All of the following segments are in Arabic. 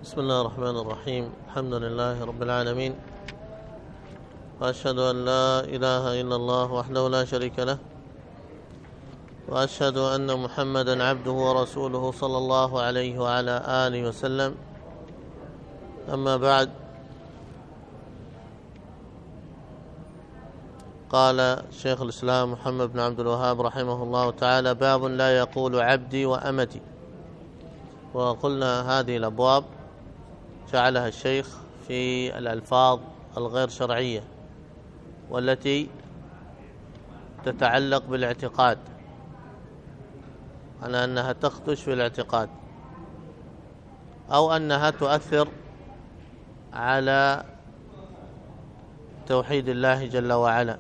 بسم الله الرحمن الرحيم. الحمد لله رب العالمين، وأشهد أن لا إله إلا الله وحده لا شريك له، وأشهد أن محمدا عبده ورسوله صلى الله عليه وعلى آله وسلم. أما بعد، قال شيخ الإسلام محمد بن عبد الوهاب رحمه الله تعالى: باب لا يقول عبدي وأمتي. وقلنا هذه الأبواب جعلها الشيخ في الألفاظ الغير شرعية والتي تتعلق بالاعتقاد، على أنها تخدش في الاعتقاد أو أنها تؤثر على توحيد الله جل وعلا.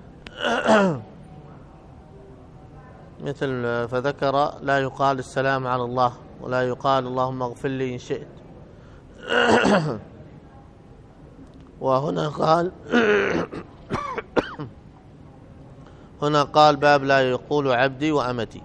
مثل فذكر: لا يقال السلام على الله، ولا يقال اللهم اغفر لي إن شئت. وهنا قال هنا قال: باب لا يقول عبدي وأمتي،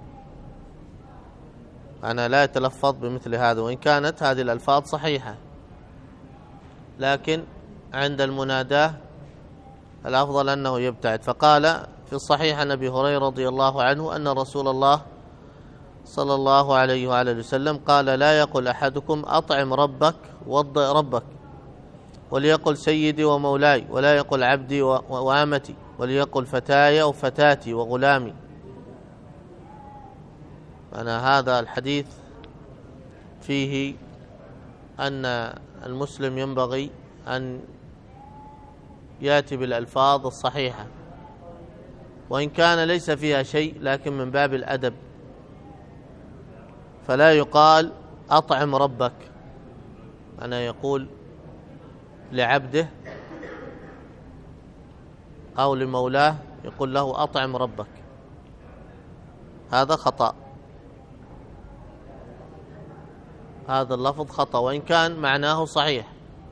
أنا لا يتلفظ بمثل هذا، وإن كانت هذه الألفاظ صحيحة، لكن عند المناداة الأفضل أنه يبتعد. فقال في الصحيح عن أبي هريرة رضي الله عنه أن رسول الله صلى الله عليه وآله وسلم قال: لا يقل أحدكم أطعم ربك وضئ ربك، وليقل سيدي ومولاي، ولا يقل عبدي وآمتي، وليقل فتاي وفتاتي وغلامي. أنا هذا الحديث فيه أن المسلم ينبغي أن يأتي بالألفاظ الصحيحة، وإن كان ليس فيها شيء، لكن من باب الأدب. فلا يقال أطعم ربك، أنا يقول لعبده أو لمولاه يقول له أطعم ربك، هذا خطأ، هذا اللفظ خطأ، وإن كان معناه صحيح.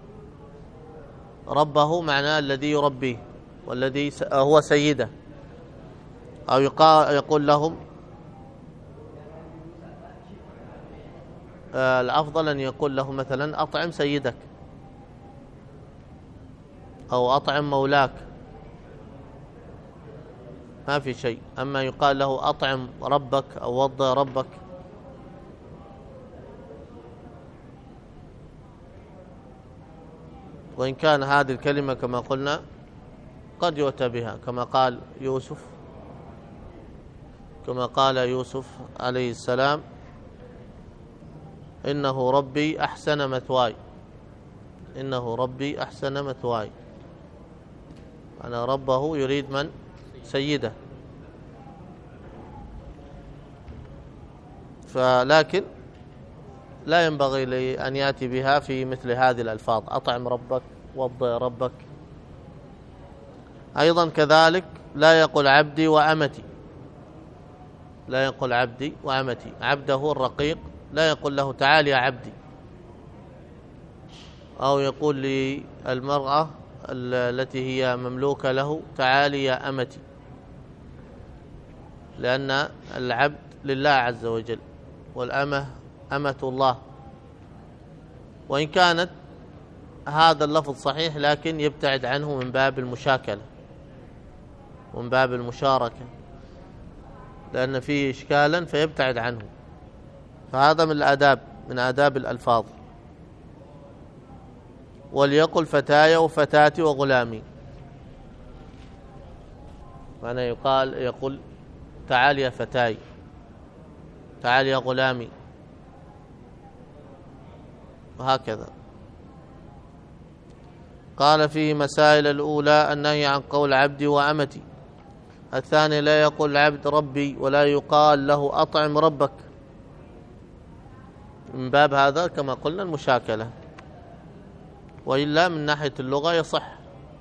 ربه معناه الذي يربيه والذي هو سيده، أو يقول لهم الأفضل أن يقول له مثلا أطعم سيدك أو أطعم مولاك، ما في شيء. أما يقال له أطعم ربك أو وضئ ربك، وإن كان هذه الكلمة كما قلنا قد يؤتى بها، كما قال يوسف عليه السلام: إنه ربي أحسن مثواي، إنه ربي أحسن مثواي. أنا ربه يريد من؟ سيده. فلكن لا ينبغي لأن يأتي بها في مثل هذه الألفاظ: أطعم ربك وضئ ربك. أيضا كذلك لا يقول عبدي وأمتي، لا يقول عبدي وأمتي. عبده الرقيق لا يقول له تعال يا عبدي، أو يقول للمرأة التي هي مملوكة له تعالي يا أمتي، لأن العبد لله عز وجل، والأمة أمة الله. وإن كانت هذا اللفظ صحيح، لكن يبتعد عنه من باب المشاكلة ومن باب المشاركة، لأن فيه إشكالا فيبتعد عنه. فهذا من الآداب، من آداب الألفاظ. وليقل فتاي وفتاتي وغلامي، معنى يقول تعال يا فتاي، تعال يا غلامي، وهكذا. قال فيه مسائل: الأولى النهي عن قول عبدي وأمتي. الثاني لا يقول العبد ربي، ولا يقال له أطعم ربك، من باب هذا كما قلنا المشاكلة، وإلا من ناحية اللغة يصح.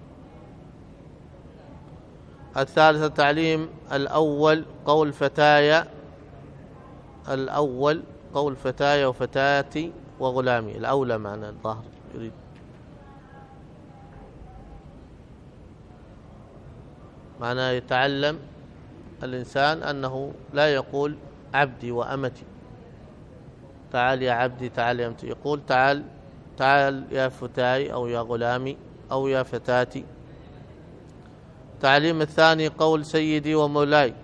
الثالثة تعليم الأول قول فتايا، الأول قول فتايا وفتاتي وغلامي، الأولى معنى الظاهر يريد، معناه يتعلم الإنسان أنه لا يقول عبدي وأمتي، تعال يا عبدي، تعال يا أمتي، يقول تعال تعال يا فتاي أو يا غلامي أو يا فتاتي. التعليم الثاني قول سيدي ومولاي.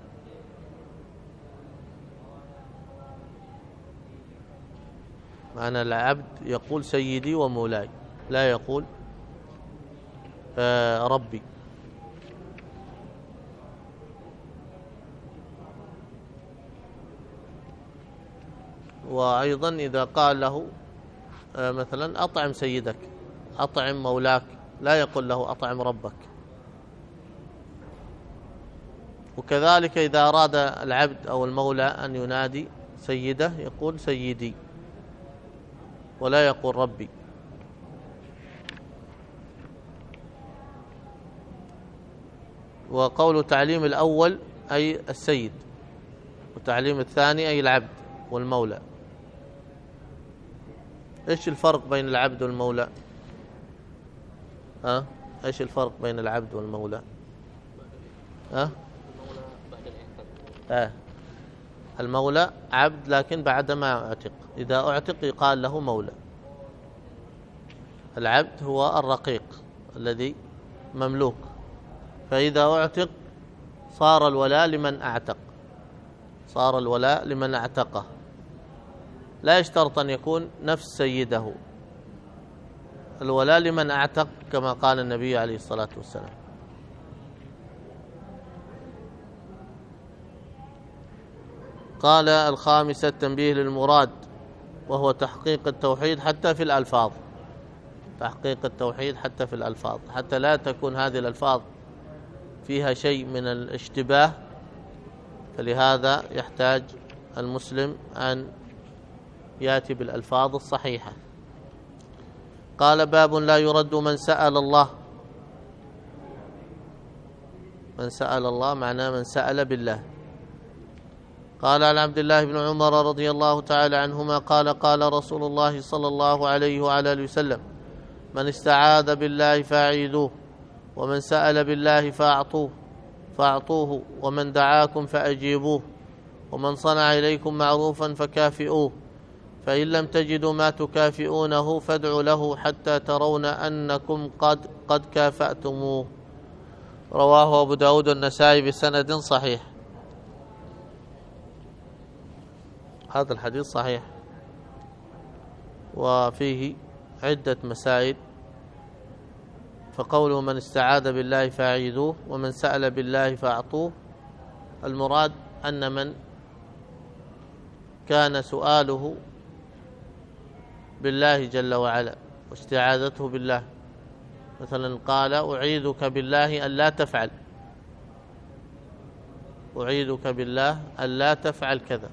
معنى العبد يقول سيدي ومولاي، لا يقول ربي. وأيضا إذا قال له مثلا أطعم سيدك، أطعم مولاك، لا يقول له أطعم ربك. وكذلك إذا أراد العبد أو المولى أن ينادي سيده يقول سيدي ولا يقول ربي. وقول تعليم الأول أي السيد، وتعليم الثاني أي العبد والمولى. إيش الفرق بين العبد والمولى؟ إيش الفرق بين العبد والمولى؟ المولى عبد لكن بعد ما اعتق، إذا اعتق يقال له مولى. العبد هو الرقيق الذي مملوك، فإذا اعتق صار الولاء لمن اعتق، صار الولاء لمن اعتقه، لا يشترط أن يكون نفس سيده، الولاء لمن اعتق كما قال النبي عليه الصلاة والسلام. قال الخامسة التنبيه للمراد، وهو تحقيق التوحيد حتى في الألفاظ، تحقيق التوحيد حتى في الألفاظ، حتى لا تكون هذه الألفاظ فيها شيء من الاشتباه، فلهذا يحتاج المسلم أن يأتي بالألفاظ الصحيحة. قال باب لا يرد من سأل الله. من سأل الله معناه من سأل بالله. قال عن عبد الله بن عمر رضي الله تعالى عنهما قال قال رسول الله صلى الله عليه وعلى آله وسلم: من استعاذ بالله فأعيذوه، ومن سأل بالله فأعطوه، ومن دعاكم فأجيبوه، ومن صنع إليكم معروفا فكافئوه، فإن لم تجدوا ما تكافئونه فادعوا له حتى ترون أنكم قد كافأتموه. رواه أبو داود النسائي بسند صحيح. هذا الحديث صحيح وفيه عدة مسائل. فقوله من استعاذ بالله فأعيذوه، ومن سأل بالله فأعطوه، المراد أن من كان سؤاله بالله جل وعلا واستعاذته بالله، مثلا قال أعيذك بالله ألا تفعل، أعيذك بالله ألا تفعل كذا،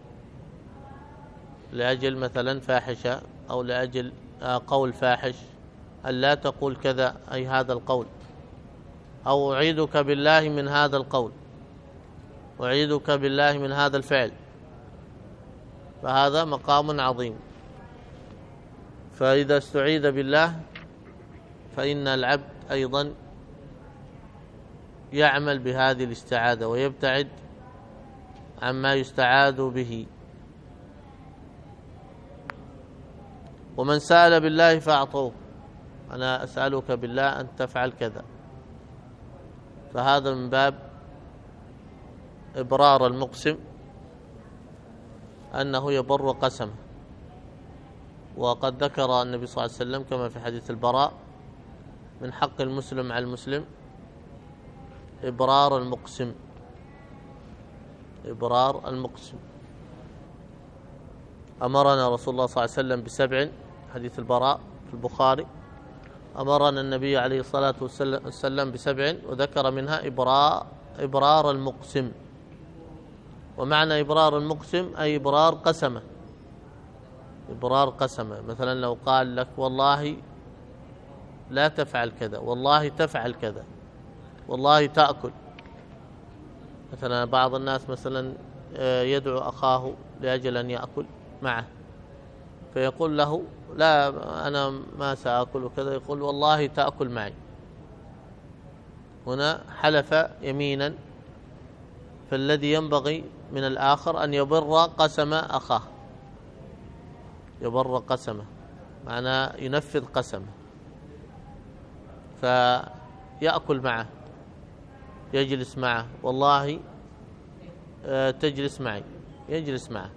لأجل مثلا فاحشة أو لأجل قول فاحش، ألا تقول كذا أي هذا القول، أو أعيذك بالله من هذا القول، أعيذك بالله من هذا الفعل، فهذا مقام عظيم. فإذا استعيذ بالله فإن العبد أيضا يعمل بهذه الاستعاذة ويبتعد عما يستعاذ به. ومن سأل بالله فأعطوه، أنا أسألك بالله أن تفعل كذا، فهذا من باب إبرار المقسم أنه يبر قسمه. وقد ذكر النبي صلى الله عليه وسلم كما في حديث البراء: من حق المسلم على المسلم إبرار المقسم، إبرار المقسم. أمرنا رسول الله صلى الله عليه وسلم بسبع، حديث البراء في البخاري، أمرنا النبي عليه الصلاة والسلام بسبع وذكر منها إبرار المقسم. ومعنى إبرار المقسم أي إبرار قسمه، إبرار قسمه. مثلا لو قال لك والله لا تفعل كذا، والله تفعل كذا، والله تأكل. مثلا بعض الناس مثلا يدعو أخاه لأجل أن يأكل معه، فيقول له لا أنا ما سأكل وكذا، يقول والله تأكل معي. هنا حلف يمينا، فالذي ينبغي من الآخر أن يبر قسم أخاه، يبر قسمه. معناه ينفذ قسمه، فيأكل معه، يجلس معه، والله تجلس معي، يجلس معه،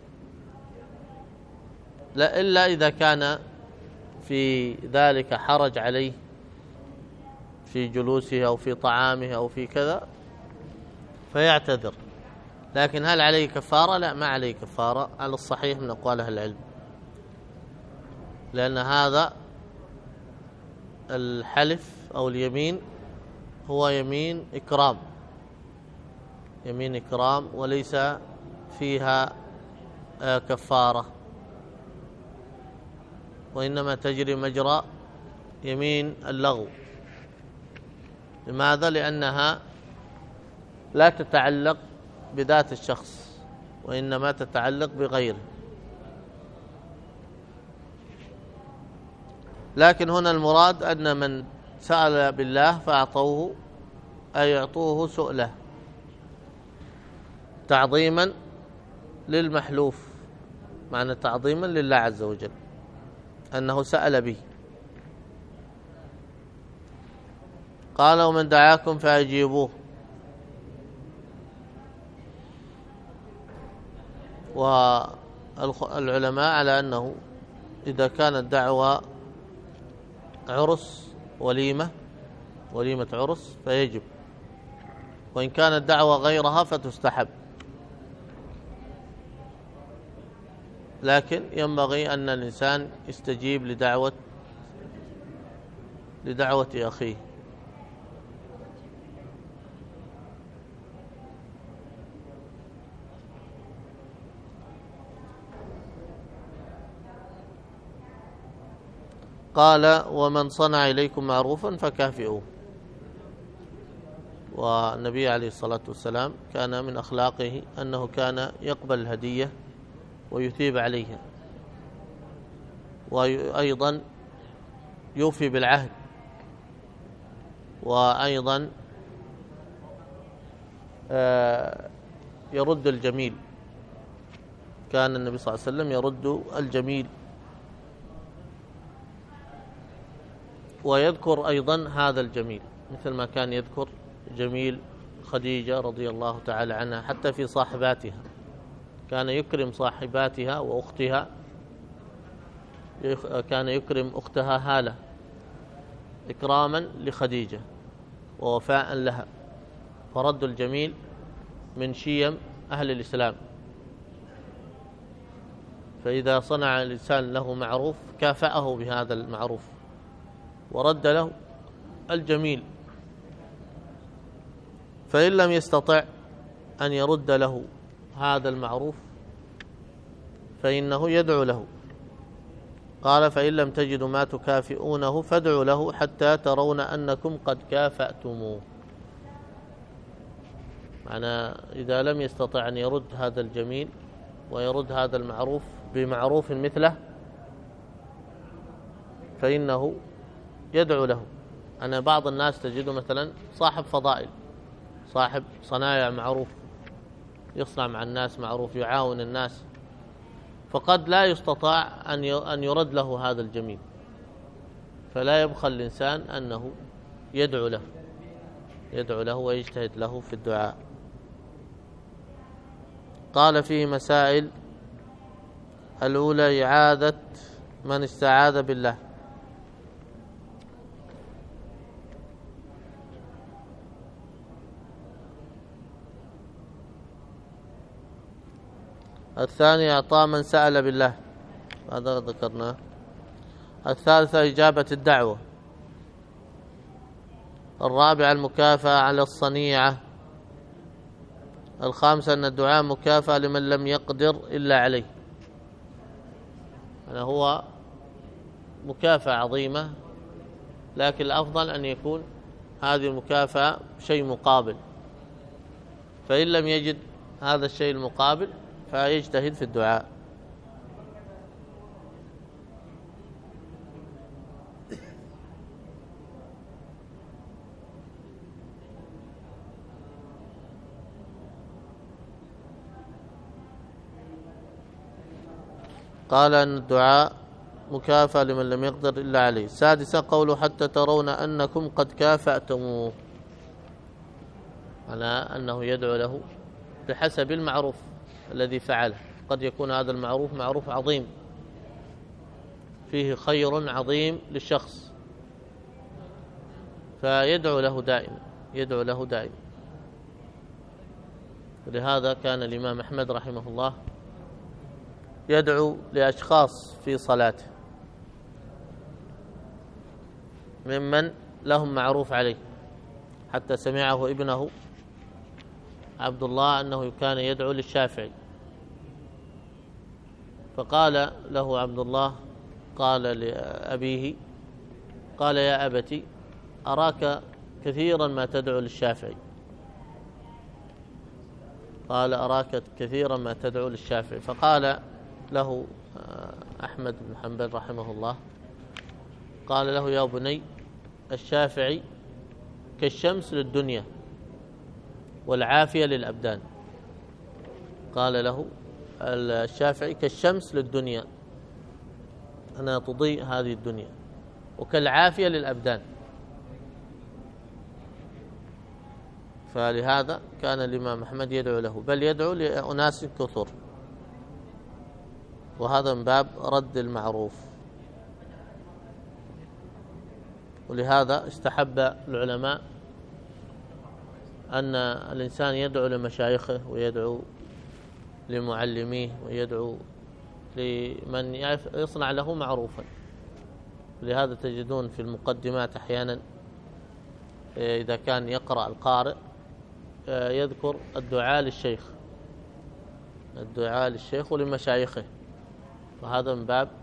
لا إلا إذا كان في ذلك حرج عليه في جلوسه أو في طعامه أو في كذا فيعتذر. لكن هل عليه كفارة؟ لا، ما عليه كفارة على الصحيح من أقوال أهل العلم، لأن هذا الحلف أو اليمين هو يمين إكرام، يمين إكرام وليس فيها كفارة، وإنما تجري مجرى يمين اللغو. لماذا؟ لأنها لا تتعلق بذات الشخص وإنما تتعلق بغيره. لكن هنا المراد أن من سأل بالله فأعطوه، أي يعطوه سؤله تعظيما للمحلوف، معنى تعظيما لله عز وجل أنه سأل به. قال ومن دعاكم فأجيبوه. والعلماء على أنه إذا كانت دعوة عرس وليمة عرس فيجب، وإن كانت دعوة غيرها فتستحب، لكن ينبغي أن الإنسان يستجيب لدعوة أخيه. قال ومن صنع إليكم معروفا فكافئوه. والنبي عليه الصلاة والسلام كان من أخلاقه أنه كان يقبل الهدية ويثيب عليها، وأيضا يوفي بالعهد، وأيضا يرد الجميل. كان النبي صلى الله عليه وسلم يرد الجميل، ويذكر أيضا هذا الجميل مثل ما كان يذكر جميل خديجة رضي الله تعالى عنها، حتى في صاحباتها كان يكرم صاحباتها وأختها، كان يكرم أختها هالة إكراما لخديجة ووفاء لها، فرد الجميل من شيم أهل الإسلام. فإذا صنع الإنسان له معروف كافأه بهذا المعروف ورد له الجميل، فإن لم يستطع أن يرد له هذا المعروف فإنه يدعو له. قال فإن لم تجدوا ما تكافئونه فادعوا له حتى ترون أنكم قد كافأتموه. معنى إذا لم يستطع أن يرد هذا الجميل ويرد هذا المعروف بمعروف مثله فإنه يدعو له. أنا بعض الناس تجده مثلا صاحب فضائل، صاحب صنايع معروف، يصنع مع الناس معروف، يعاون الناس، فقد لا يستطاع أن يرد له هذا الجميل، فلا يبخل الإنسان أنه يدعو له ويجتهد له في الدعاء. قال فيه مسائل: الأولى إعادة من استعاذ بالله. الثاني إعطاء من سأل بالله، هذا ذكرناه. الثالثة إجابة الدعوة. الرابعة المكافأة على الصنيعة. الخامسة أن الدعاء مكافأة لمن لم يقدر إلا عليه، يعني هو مكافأة عظيمة، لكن الأفضل أن يكون هذه المكافأة شيء مقابل، فإن لم يجد هذا الشيء المقابل فيجتهد في الدعاء. قال أن الدعاء مكافأة لمن لم يقدر إلا عليه. سادسا قوله حتى ترون أنكم قد كافأتموه، على أنه يدعو له بحسب المعروف الذي فعله. قد يكون هذا المعروف معروف عظيم فيه خير عظيم للشخص، فيدعو له دائما، يدعو له دائما. ولهذا كان الإمام أحمد رحمه الله يدعو لأشخاص في صلاته ممن لهم معروف عليه، حتى سمعه ابنه عبد الله أنه كان يدعو للشافعي، فقال له عبد الله، قال لأبيه، قال يا أبتي أراك كثيرا ما تدعو للشافعي، قال أراك كثيرا ما تدعو للشافعي. فقال له أحمد بن حنبل رحمه الله، قال له يا بني الشافعي كالشمس للدنيا والعافية للأبدان. قال له الشافعي كالشمس للدنيا، أنا تضيء هذه الدنيا، وكالعافية للأبدان. فلهذا كان الإمام أحمد يدعو له، بل يدعو لأناس كثر، وهذا من باب رد المعروف. ولهذا استحب العلماء أن الإنسان يدعو لمشايخه ويدعو لمعلميه ويدعو لمن يصنع له معروفا. لهذا تجدون في المقدمات أحيانا إذا كان يقرأ القارئ يذكر الدعاء للشيخ، الدعاء للشيخ ولمشايخه، وهذا من باب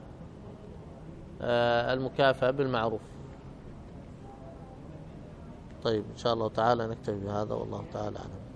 المكافأة بالمعروف. طيب إن شاء الله تعالى نكتفي بهذا، والله تعالى أعلم.